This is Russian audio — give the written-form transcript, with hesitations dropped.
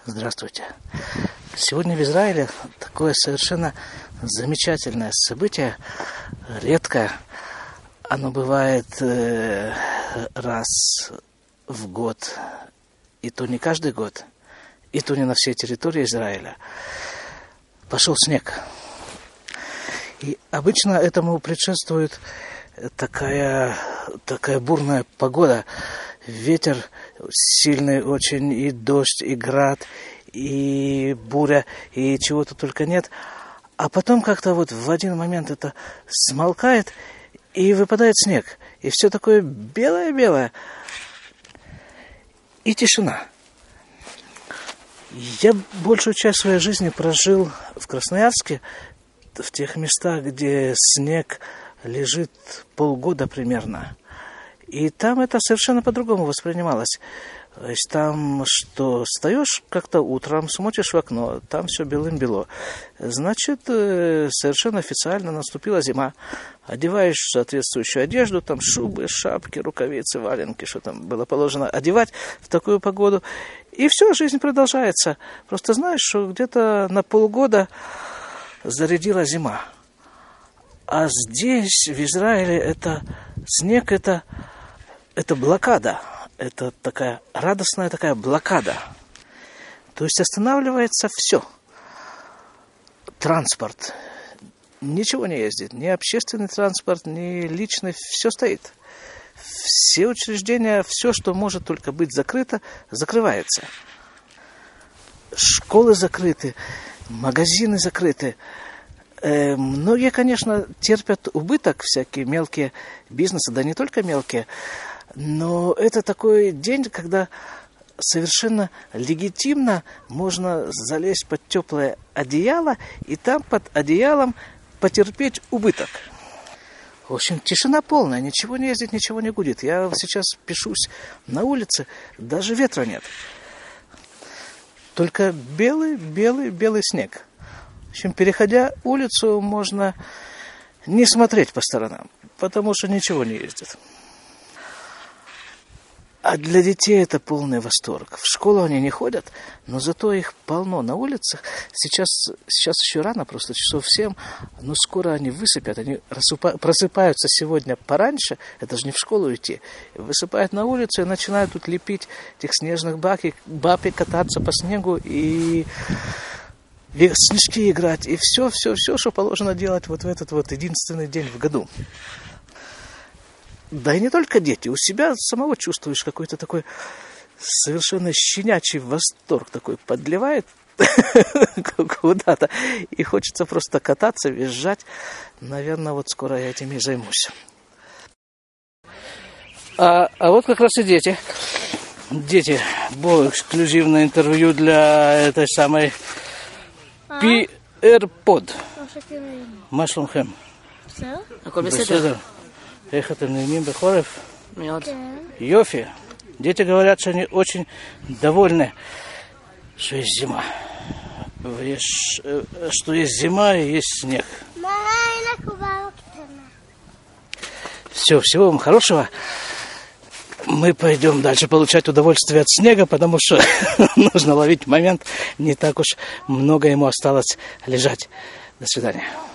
Здравствуйте. Сегодня в Израиле такое совершенно замечательное событие, редкое. Оно бывает раз в год, и то не каждый год, и то не на всей территории Израиля. Пошел снег. И обычно этому предшествует такая бурная погода. Ветер сильный очень, и дождь, и град, и буря, и чего-то только нет. А потом как-то вот в один момент это смолкает, и выпадает снег. И все такое белое-белое. И тишина. Я большую часть своей жизни прожил в Красноярске, в тех местах, где снег лежит полгода примерно. И там это совершенно по-другому воспринималось. То есть там, что встаешь как-то утром, смотришь в окно, там все белым-бело. Значит, совершенно официально наступила зима. Одеваешь соответствующую одежду, там шубы, шапки, рукавицы, валенки, что там было положено одевать в такую погоду. И все, жизнь продолжается. Просто знаешь, что где-то на полгода зарядила зима. А здесь, в Израиле, это снег, это блокада. Это такая радостная такая блокада. То есть останавливается все. Транспорт. Ничего не ездит. Ни общественный транспорт, ни личный. Все стоит. Все учреждения, все, что может только быть закрыто, закрывается. Школы закрыты, магазины закрыты. Многие, конечно, терпят убыток, всякие мелкие бизнесы, да не только мелкие, но это такой день, когда совершенно легитимно можно залезть под теплое одеяло и там под одеялом потерпеть убыток. В общем, тишина полная, ничего не ездит, ничего не гудит. Я сейчас пешусь на улице, даже ветра нет. Только белый снег. В общем, переходя улицу, можно не смотреть по сторонам, потому что ничего не ездит. А для детей это полный восторг. В школу они не ходят, но зато их полно на улицах. Сейчас еще рано, просто часов 7, но скоро они высыпят. Они просыпаются сегодня пораньше, это же не в школу идти. Высыпают на улицу и начинают тут лепить этих снежных бабек, кататься по снегу и в снежки играть. И все, что положено делать вот в этот вот единственный день в году. Да и не только дети. У себя самого чувствуешь какой-то такой совершенно щенячий восторг такой подливает куда-то. И хочется просто кататься, визжать. Наверное, вот скоро я этим и займусь. А вот как раз и дети. Дети. Было эксклюзивное интервью для этой самой PR-Pod. מה שלומכם? בסדר? הכל בסדר. בסדר. איך אתם נהנים בחורף? מאוד. יופי. Дети говорят, что они очень довольны, что есть зима. Что есть зима и есть снег. Все, всего вам хорошего. Мы пойдем дальше получать удовольствие от снега, потому что нужно ловить момент. Не так уж много ему осталось лежать. До свидания.